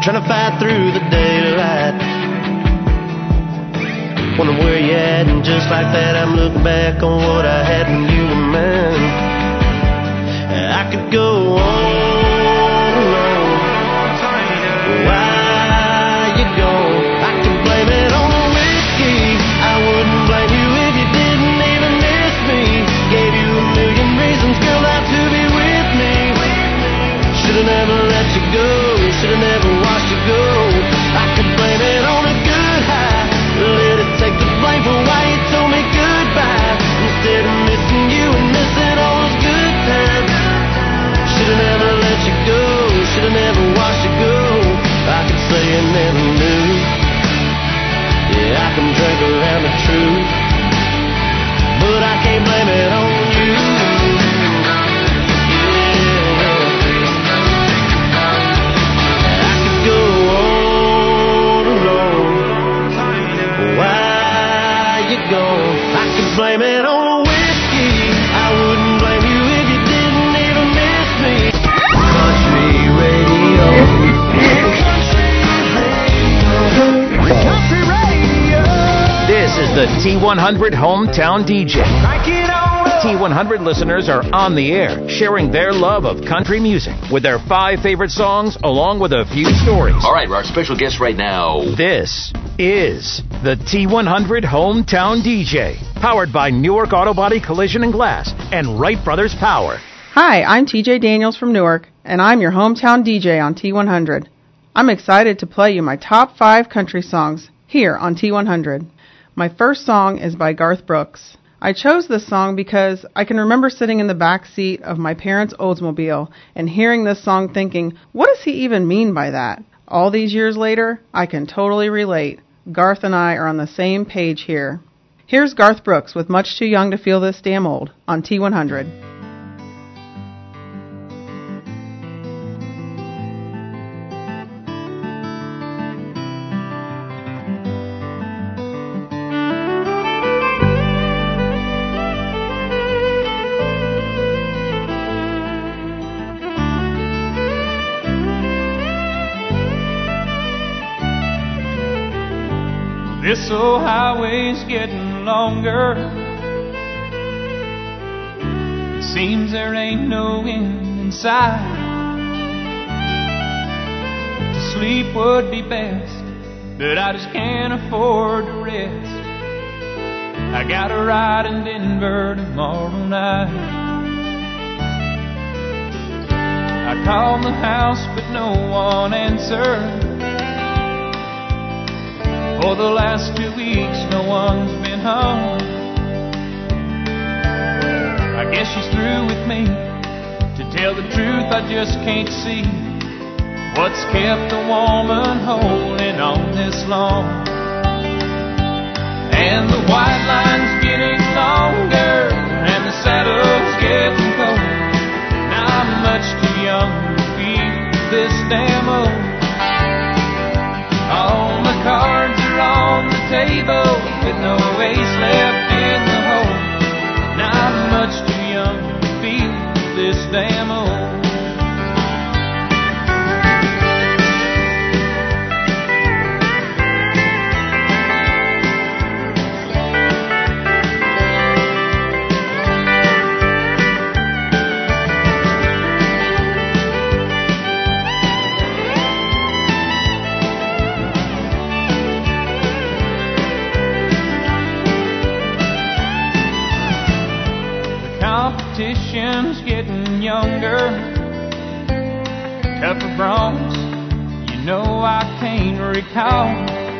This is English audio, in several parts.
trying to fight through the daylight. Wondering where you at, and just like that I'm looking back on what I had when you were mine. I could go on and on. Why you gone? I can blame it on the whiskey. I wouldn't blame you if you didn't even miss me. Gave you a million reasons, girl, not to be with me. Should've never let you go, should've never watched you go. I could blame it on a good high. Let it take the blame for why you told me goodbye, instead of missing you and missing all those good times. Should've never let you go, should've never watched you go. I could say you never knew. Yeah, I can drink around the truth, but I can't blame it on you. I could blame it on whiskey. I wouldn't blame you if you didn't even miss me. Country radio. Country radio. This is the T100 Hometown DJ. T100 listeners are on the air, sharing their love of country music with their 5 favorite songs, along with a few stories. All right, our special guest right now. This is the T100 Hometown DJ, powered by Newark Auto Body Collision and Glass and Wright Brothers Power. Hi, I'm TJ Daniels from Newark, and I'm your hometown DJ on T100. I'm excited to play you my top 5 country songs here on T100. My first song is by Garth Brooks. I chose this song because I can remember sitting in the back seat of my parents' Oldsmobile and hearing this song thinking, what does he even mean by that? All these years later, I can totally relate. Garth and I are on the same page here. Here's Garth Brooks with Much Too Young to Feel This Damn Old on T100. This old highway's getting longer. It seems there ain't no end in sight. To sleep would be best, but I just can't afford to rest. I got a ride in Denver tomorrow night. I called the house, but no one answered. For the last 2 weeks, no one's been home. I guess she's through with me. To tell the truth, I just can't see what's kept a woman holding on this long. And the white line's getting longer, and the saddle's getting cold. Now I'm much too young to feel this damn old. All my cards are on the table with no ace left in the hole. Now I'm much too young to feel this damn old. Competition's getting younger, tougher broncs, you know I can't recall.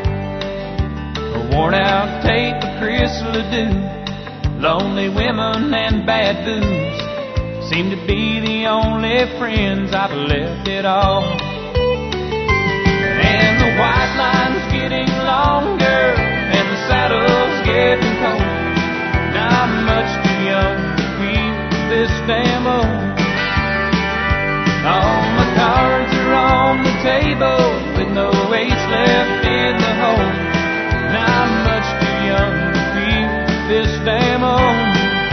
A worn out tape of Chris Ledoux, lonely women and bad booze seem to be the only friends I've left at all. And the white line's getting longer, and the saddle's getting cold. Now I'm much too young this damn old. All my cards are on the table with no ace left in the hole. Now I'm much too young to feel this damn old.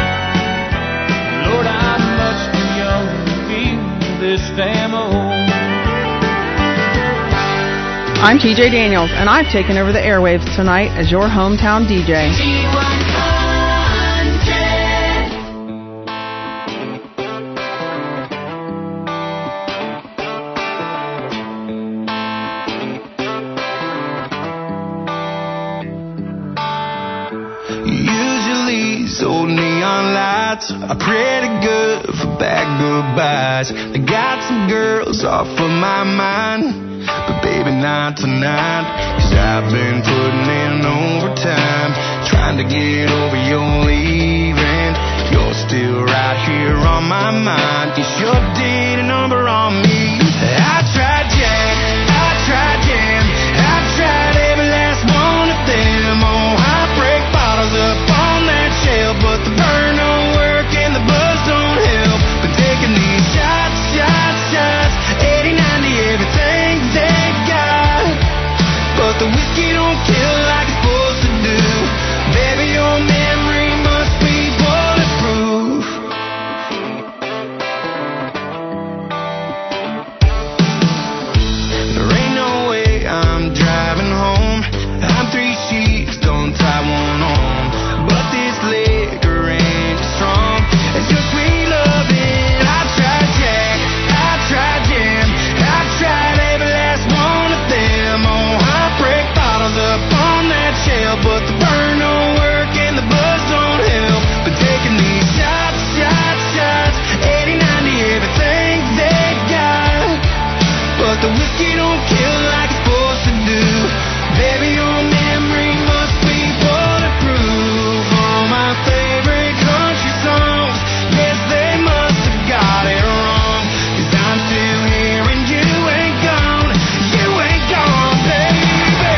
Lord, I'm much too young to feel this damn old. I'm TJ Daniels, and I've taken over the airwaves tonight as your hometown DJ. Usually, these old neon lights are pretty good for bad goodbyes. I got some girls off of my mind, but baby, not tonight. 'Cause I've been putting in overtime, trying to get over your leaving. You're still right here on my mind. You sure did a number on me. I tried Jack, I tried Jam, I tried every last one of them. Oh, heartbreak bottles up on that shelf, but the burn don't work and the buzz don't help. But taking these shots, shots, shots, 80-90 everything they got. But the whiskey don't kill like it's supposed to do. Baby, your memory must be bulletproof. There ain't no way I'm driving home. I'm 3 sheets, don't tie one on. But this liquor ain't strong. It's your sweet loving. I tried Jack, I tried Jam, I tried every last one of them. Oh, heartbreak bottles up on that shelf, but the burn don't work and the buzz don't help. But taking these shots, shots, shots, 80-90 everything they got. But the whiskey don't kill like it's supposed to do. Baby, your memory must be bulletproof. All my favorite country songs, yes, they must have got it wrong. 'Cause I'm still here and you ain't gone. You ain't gone, baby.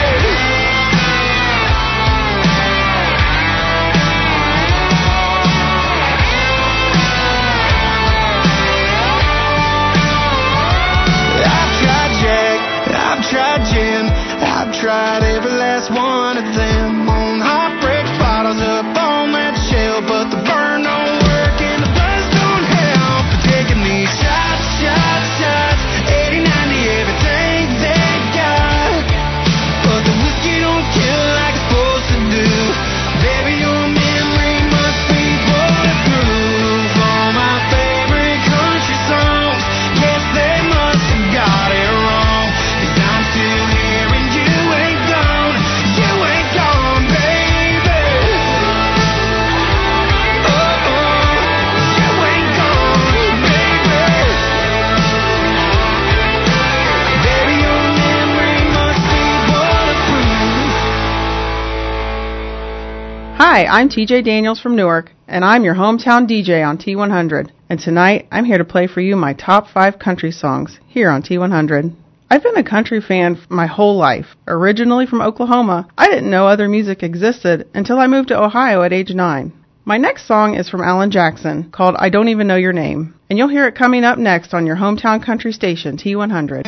I've tried Jack, I've tried Jim, I've tried every last one of them. On heartbreak bottles up on that shelf, but the burn don't work and the buzz don't help. But taking these shots, shots, shots, 80-90 everything they got. But the whiskey don't kill like it's supposed to do. Baby, your memory must be bulletproof. All my favorite country songs, yes, they must have got it wrong. 'Cause I'm still here and you ain't gone. You ain't gone, baby. Oh, you ain't gone, baby. Baby, your memory must be bulletproof. Hi, I'm TJ Daniels from Newark, and I'm your hometown DJ on T100. And tonight, I'm here to play for you my top 5 country songs here on T100. I've been a country fan my whole life. Originally from Oklahoma, I didn't know other music existed until I moved to Ohio at age 9. My next song is from Alan Jackson, called I Don't Even Know Your Name, and you'll hear it coming up next on your hometown country station, T100.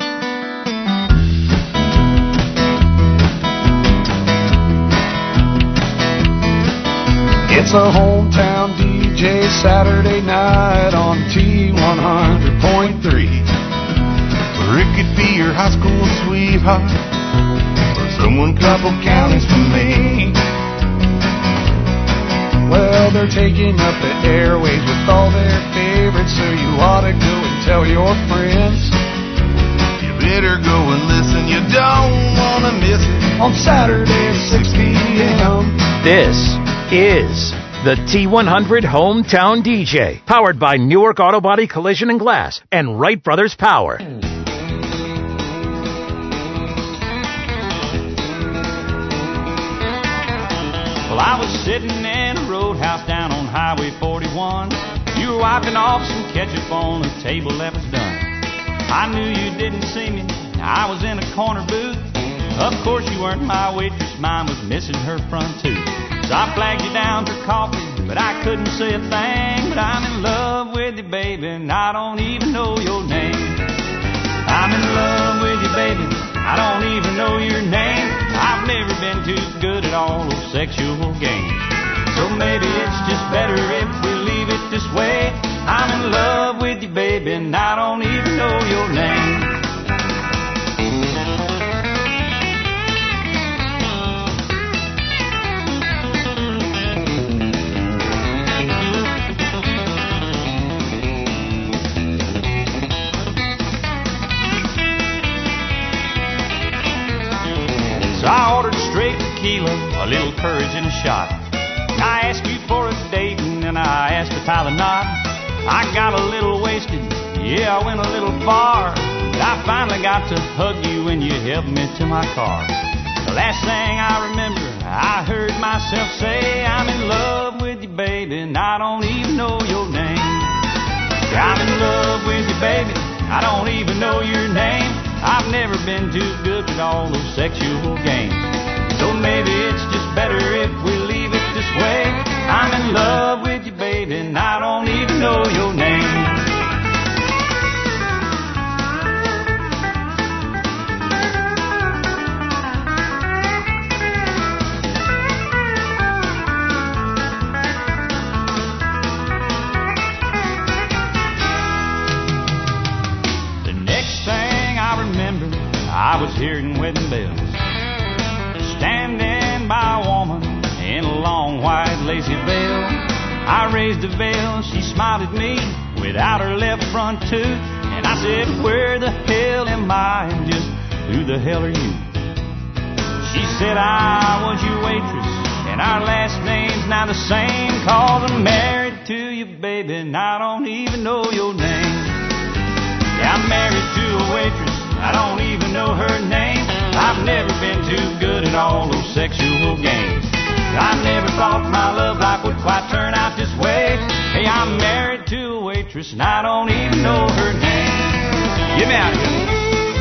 It's a hometown DJ Saturday night on T100.3. Or it could be your high school sweetheart, or someone couple counties from me. Well, they're taking up the airwaves with all their favorites, so you ought to go and tell your friends. You better go and listen, you don't want to miss it on Saturday at 6 p.m. This is the T100 Hometown DJ, powered by Newark Auto Body Collision and Glass and Wright Brothers Power. Well, I was sitting in a roadhouse down on Highway 41. You were wiping off some ketchup on a table that was done. I knew you didn't see me. I was in a corner booth. Of course you weren't my waitress. Mine was missing her front tooth. So I flagged you down for coffee, but I couldn't say a thing. But I'm in love with you, baby, and I don't even know your name. I'm in love with you, baby, I don't even know your name. I've never been too good at all those sexual games. So maybe it's just better if we leave it this way. I'm in love with you, baby, and I don't even know your name. beverage and a shot. I asked you for a date and then I asked to tie the knot. I got a little wasted, yeah, I went a little far. I finally got to hug you when you helped me to my car. The last thing I remember, I heard myself say, I'm in love with you, baby, and I don't even know your name. I'm in love with you, baby, I don't even know your name. I've never been too good at all those sexual games. So maybe it's just better if we leave it this way. I'm in love with you, baby, and I don't even know your name. The next thing I remember, I was hearing wedding bells, standing by a woman in a long white lacy veil. I raised the veil, she smiled at me without her left front tooth, and I said, where the hell am I, and just who the hell are you? She said, I was your waitress, and our last name's now the same, 'cause I'm married to you, baby, and I don't even know your name. Yeah, I'm married to a waitress, I don't even know her name. I've never been too good at all those sexual games. I never thought my love life would quite turn out this way. Hey, I'm married to a waitress and I don't even know her name. Get me out of here.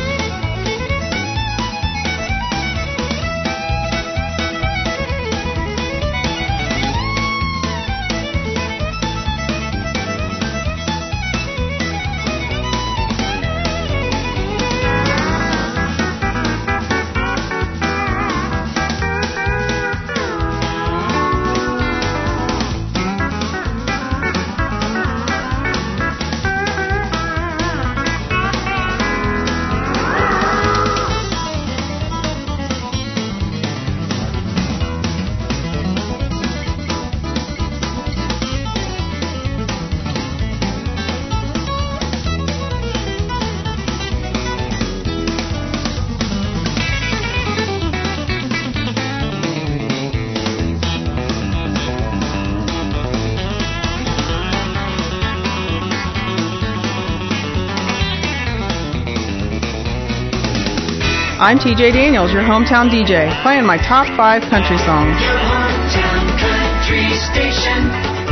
I'm TJ Daniels, your hometown DJ, playing my top 5 country songs. Your hometown country station,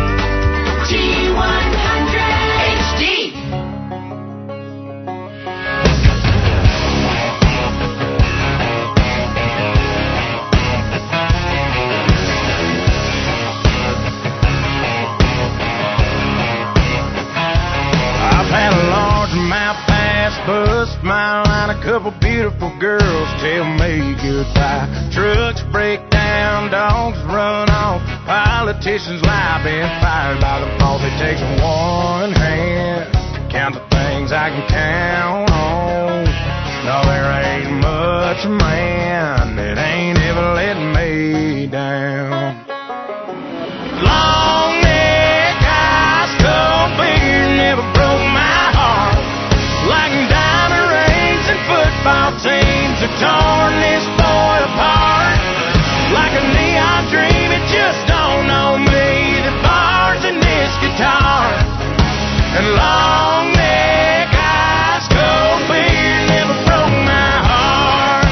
T100 HD. I've had a large amount pass, bust my line, a couple beautiful girls tell me goodbye. Trucks break down, dogs run off, politicians lie, been fired by the boss. It takes one hand to count the things I can count on. No, there ain't much man that ain't ever let me down. Long neck, ice cold beer never broke my heart. Like diamond rings and football teams have torn this boy apart. Like a neon dream, it just don't know me. The bars in this guitar and long neck, ice cold beer never broke my heart.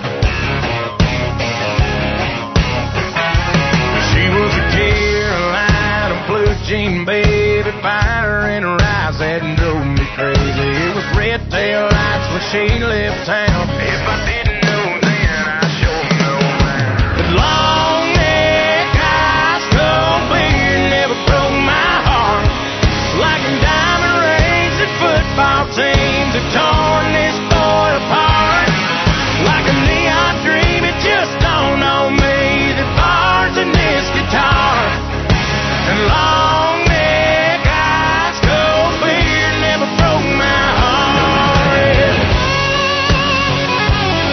She was a Carolina blue jean baby, fire in her eyes that drove me crazy. It was red tail lights when she left town. If I didn't know then, I sure know now. But long neck, ice cold beer never broke my heart. Like diamond rings and football teams have torn this boy apart. Like a neon dream, it just don't know me. The bars in this guitar and long neck, ice cold beer never broke my heart.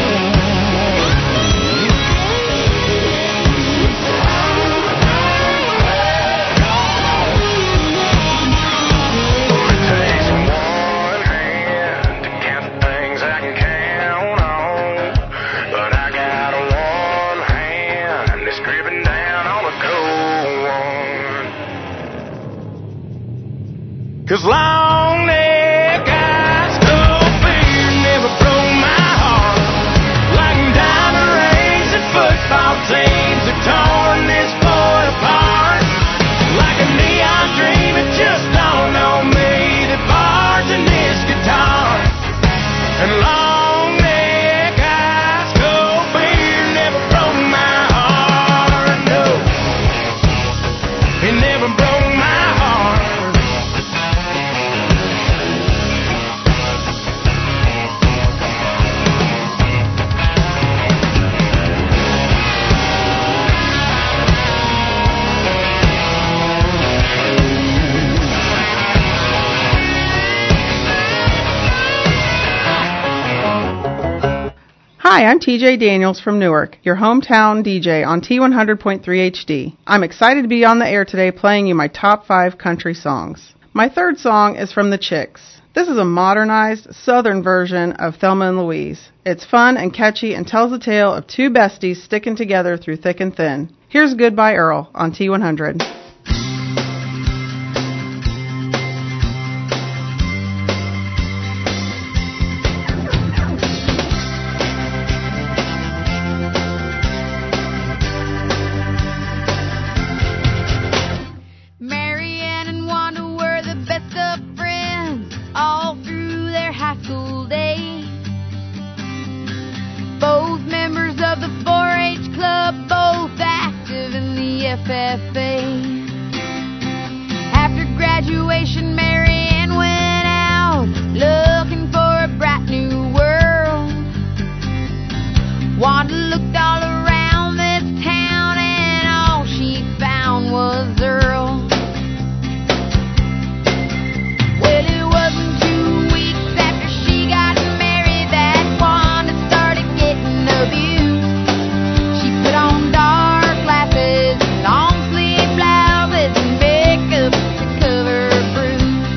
long neck eyes, cold beer never broke my heart. Like diamond rings and football teams have torn this boy apart. Like a neon dream, it just dawned on me that bars in this guitar and long neck eyes, cold beer never broke my heart. No, it never broke my heart. Hi, I'm TJ Daniels from Newark, your hometown DJ on T100.3 HD. I'm excited to be on the air today playing you my top 5 country songs. My third song is from the Chicks. This is a modernized southern version of Thelma and Louise. It's fun and catchy and tells the tale of two besties sticking together through thick and thin. Here's Goodbye Earl on T100. Marianne and Wanda were the best of friends all through their high school days. Both members of the 4-H club, both active in the FFA. After graduation, Marianne went out looking for a bright new world. Wanda looked all around this town and all she found was Earl. Well, it wasn't 2 weeks after she got married that Wanda started getting abused. She put on dark glasses, long sleeve blouses, and makeup to cover her bruise.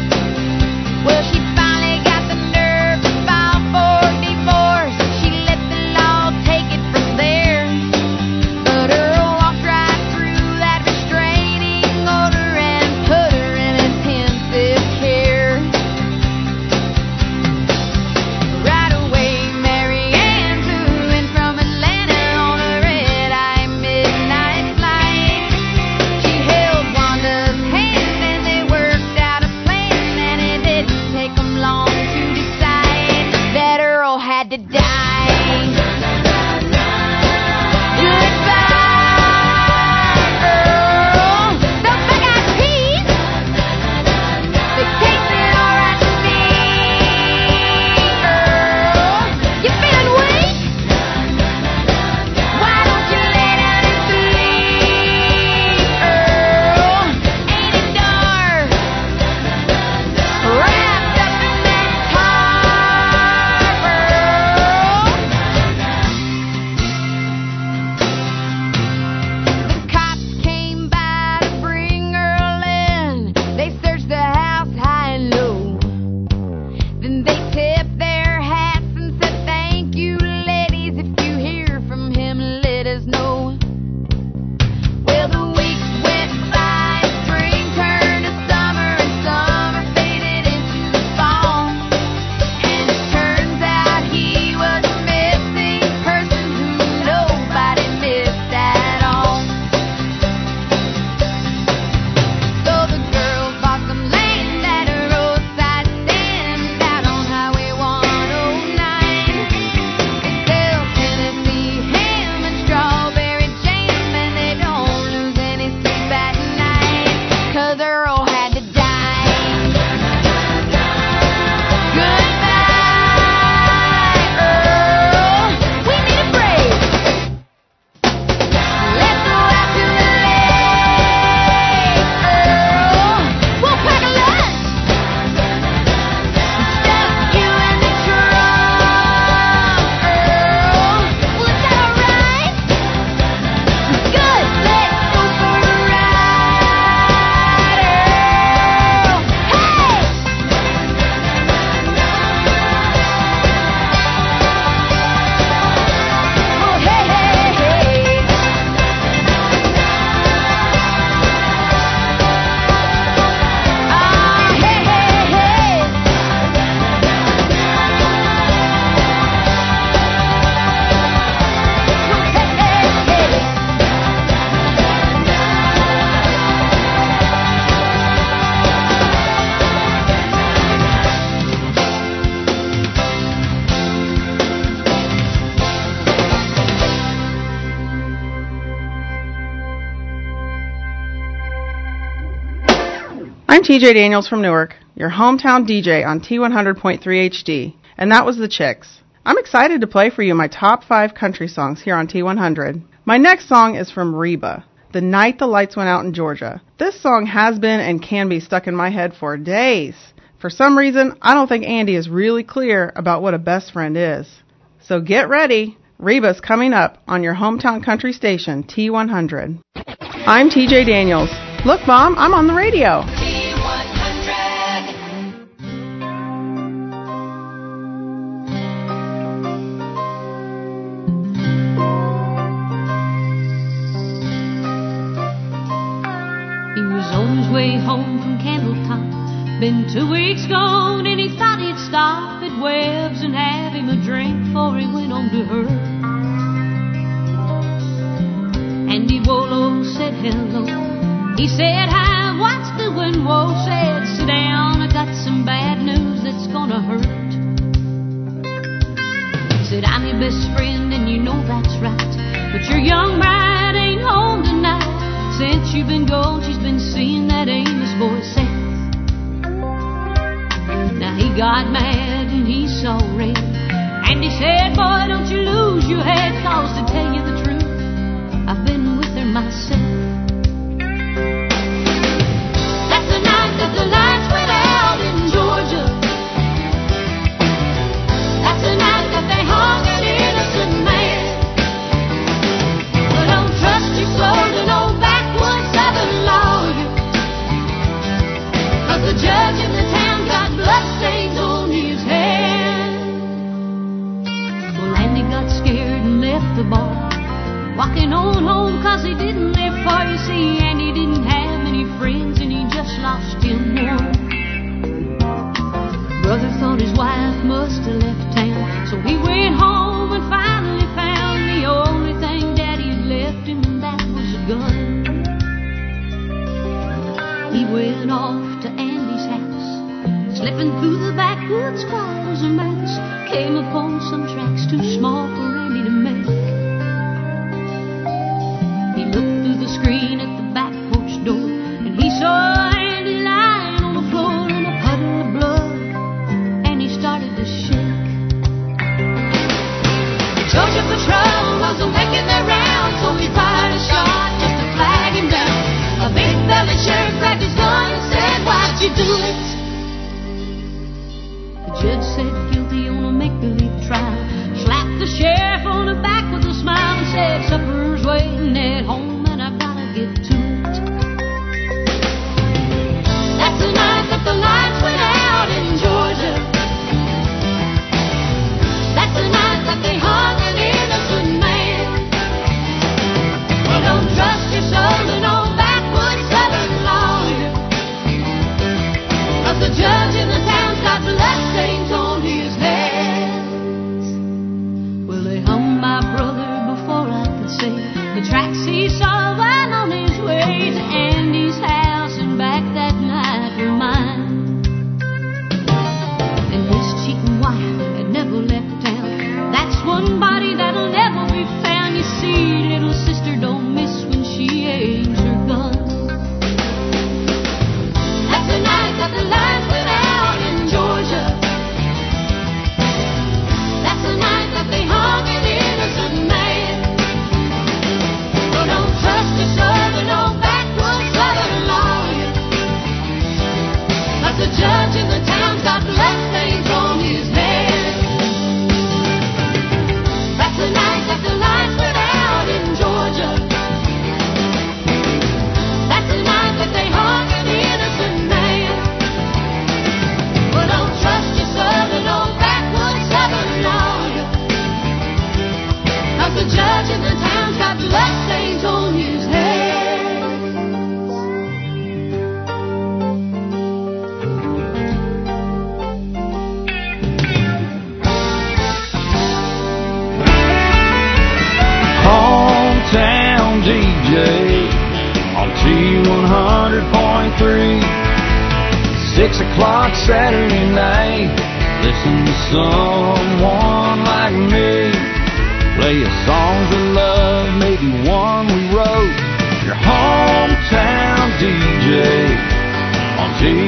I'm TJ Daniels from Newark, your hometown DJ on T100.3 HD, and that was The Chicks. I'm excited to play for you my top 5 country songs here on T100. My next song is from Reba, The Night the Lights Went Out in Georgia. This song has been and can be stuck in my head for days. For some reason, I don't think Andy is really clear about what a best friend is. So get ready. Reba's coming up on your hometown country station, T100. I'm TJ Daniels. Look, Mom, I'm on the radio. He was on his way home from Candletop. Been 2 weeks gone and he thought he'd stop at Webb's and have him a drink before he went on to her. Andy Wolo said hello. He said hi, what's doing? Whoa said sit down, I got some bad news that's gonna hurt. Said I'm your best friend and you know that's right, but your young bride ain't home tonight. Since you've been gone, she's been seeing that Amos boy Seth. Now he got mad and he saw red, and he said, boy, don't you lose your head, cause to tell you the truth, I've been with her myself. That's the night that the lights went out in Georgia. That's the night that they hung an innocent man. But don't trust your soul to no backwoods Southern lawyer, cause the judge in the town got bloodstains on his hand. Well, Andy got scared and left the bar, walking on home cause he didn't live far. You see, Andy didn't have many friends and he just lost him one. Brother thought his wife must have left town, so he went home and finally found the only thing Daddy had left him, and that was a gun. He went off to Andy's house, slipping through the backwoods quiet as a mouse, came upon some tracks too small for Andy to make. He looked through the screen at the back porch door, and he saw Andy lying on the floor in a puddle of blood, and he started to shake. The Georgia patrol was making their rounds, so he fired a shot just to flag him down. A big belly sheriff grabbed his gun and said, why'd you do it? The judge said guilty on a make-believe trial, slapped the sheriff on the back with a smile and said, supper's waiting at home and I've gotta get to it. That's the night that the lights went out in Georgia. That's the night that they hung an innocent man. Well, don't trust your soul to no backwoods Southern lawyer, cause the judge in the town's got bloodstains on his hands. Well, they hung my brother before I could say the tracks he saw while on his way to Andy's house and back that night were mine. And his cheating wife had never left town. That's one body that'll never be found. You see, little sister don't miss when she aims her gun. That's the night that the lights went out in Georgia. That's the night that they hung an innocent man. So don't trust your soul to no backwoods Southern lawyer, cause the judge in the town's got bloodstains on his head. That's the night that the lights went out in Georgia. That's the night that they hung an innocent man. Well, don't trust your soul to no backwoods Southern lawyer, cause the judge in the town's got bloodstains on his head. Hometown DJ on T100.3. 6 o'clock Saturday night, listen to someone like me play a songs of love, maybe one we wrote. Your hometown DJ on T100.3.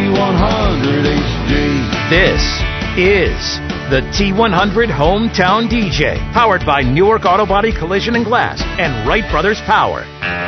T100 HD. This is the T100 Hometown DJ, powered by Newark Auto Body Collision and Glass and Wright Brothers Power.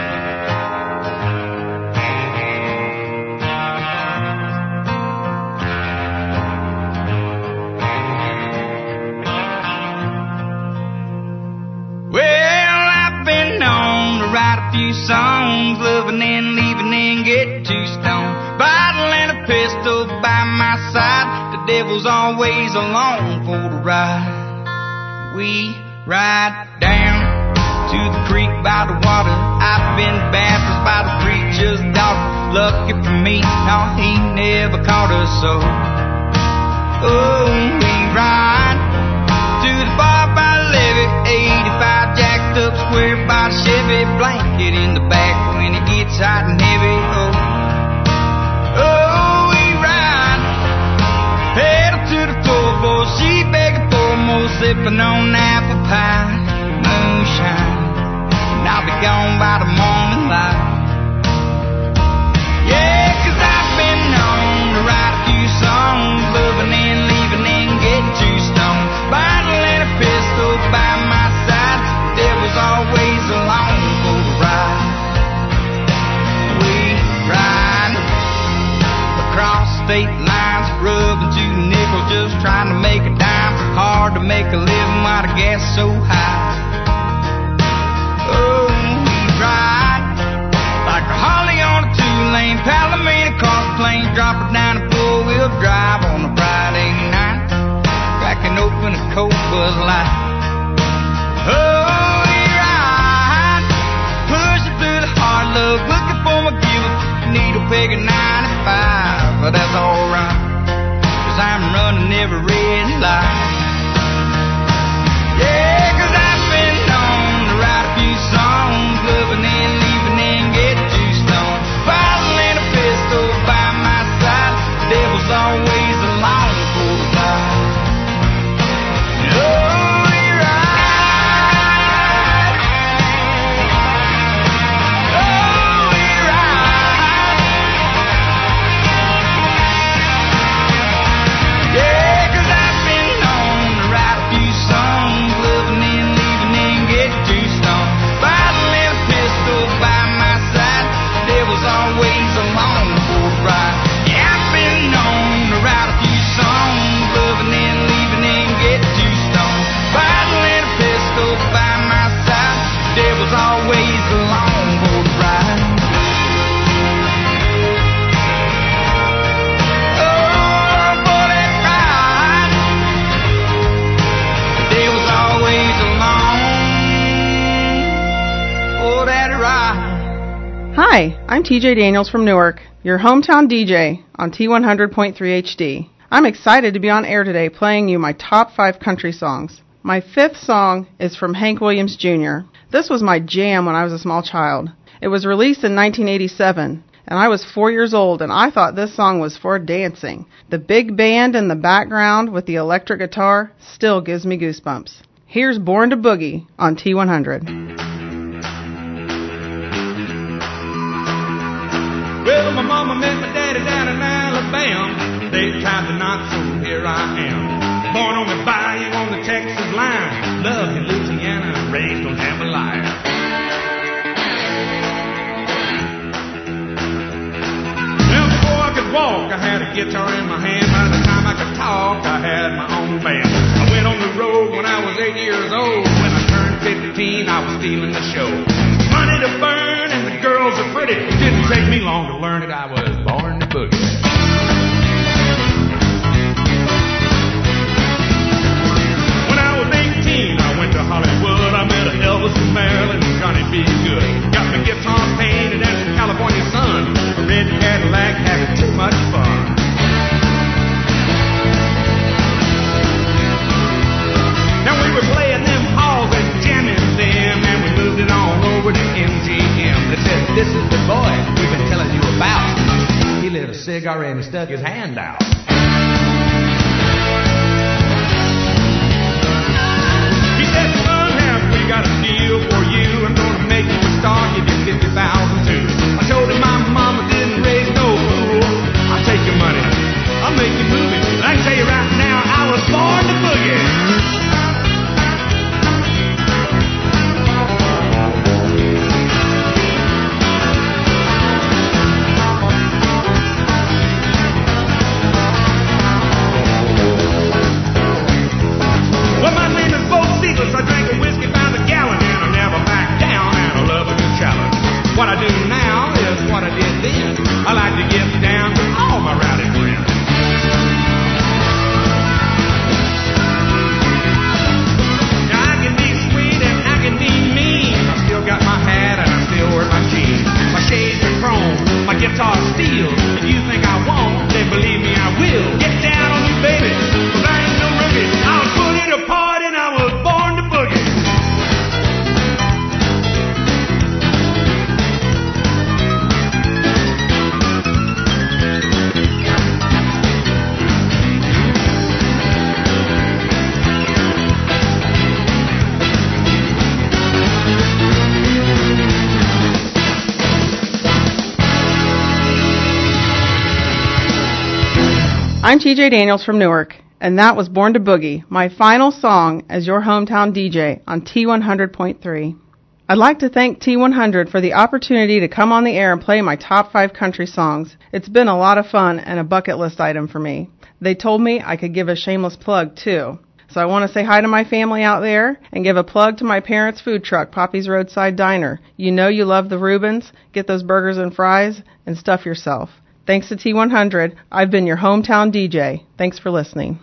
Well, I've been known to write a few songs, loving and leaving and get too stoned. Bottle and a pistol by my side, the devil's always along for the ride. We ride down to the creek by the water. I've been baptized by the preacher's daughter. Lucky for me, no, he never caught us so. Oh, we ride to the bar by the levee, 85 jacked up square by the Chevy, blanket in the back when it gets hot and heavy. Oh, we ride, pedal to the floorboard, she begging for more, sipping on apple pie, moonshine, and I'll be gone by the morning light. Yeah, 'cause I've been known to write a few songs, loving and leaving and get too stoned. Bottle and a pistol by my side, there was always along for the ride. We ride across state lines, rubbing 2 nickels, just trying to make a dime. Hard to make a living while the gas so high. Oh, we ride like a Harley on a 2-lane, Palomino cross plane, drop it down a 4-wheel drive on a Friday night, cracking open a cold Bud Light. Oh, we ride, pushing through the hard love, looking for my gift, needle peg at 95, but that's alright, 'cause I'm running every red light. Yeah, 'cause I've been known to write a few songs, loving and leaving and get too stoned. Bottle and a pistol by my side, the devil's always along for the ride. Oh, we ride. Oh, we ride. Yeah, 'cause I've been known to write a few songs, loving and leaving and get too stoned. Bottle and a pistol by my side, the devil's always along for the ride. Yeah, I've been known to write a few songs, loving and leaving and get too stoned. Bottle and a pistol by my side, the devil's always along for the ride. Oh, for that ride, the devil's always along for that ride. Hi, I'm TJ Daniels from Newark, your hometown DJ on T100.3 HD. I'm excited to be on air today playing you my top 5 country songs. My 5th song is from Hank Williams Jr. This was my jam when I was a small child. It was released in 1987, and I was 4 years old, and I thought this song was for dancing. The big band in the background with the electric guitar still gives me goosebumps. Here's Born to Boogie on T100. Well, my mama met my daddy down in Alabama. They tried to knock, so here I am. Born on the bayou on the Texas line. Loved in Louisiana, raised on jambalaya. Now before I could walk, I had a guitar in my hand. By the time I could talk, I had my own band. I went on the road when I was 8 years old. When I turned 15, I was stealing the show. Money to burn and the girls are pretty. It didn't take me long to learn that I was born to boogie. When I was 18, I went to Hollywood. I met Elvis and Marilyn and Johnny B. Good. Got my guitar painted in the California sun. A red Cadillac, having too much fun. Now we were playing them halls and jamming them, and we moved it on over to MGM. They said, "This is the boy we've been telling you about. He lit a cigar and he stuck his hand out." He said, "Son, have we got a deal for you? I'm gonna make you a star, give you 50,000 too." I told him my mama didn't raise no fool. I'll take your money was born to boogie. I drank a whiskey by the gallon and I never back down, and I love a good challenge. What I do now is what I did then. I like to get down to all my rowdy friends. Now I can be sweet and I can be mean. I still got my hat and I still wear my jeans. My shades are chrome, my guitar steel. If you think I won't, then believe me I will. Get down on me, baby, 'cause I ain't no rookie. I'll put it apart and I was born to boogie. I'm TJ Daniels from Newark, and that was Born to Boogie, my final song as your hometown DJ on T100.3. I'd like to thank T100 for the opportunity to come on the air and play my top 5 country songs. It's been a lot of fun and a bucket list item for me. They told me I could give a shameless plug, too. So I want to say hi to my family out there and give a plug to my parents' food truck, Poppy's Roadside Diner. You know you love the Reubens. Get those burgers and fries and stuff yourself. Thanks to T100, I've been your hometown DJ. Thanks for listening.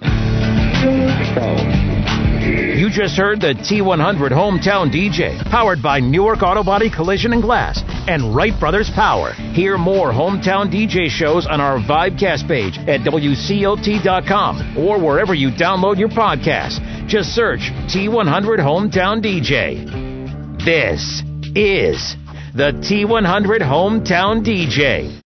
You just heard the T100 Hometown DJ, powered by Newark Auto Body Collision and Glass and Wright Brothers Power. Hear more Hometown DJ shows on our Vibecast page at WCOT.com or wherever you download your podcasts. Just search T100 Hometown DJ. This is the T100 Hometown DJ.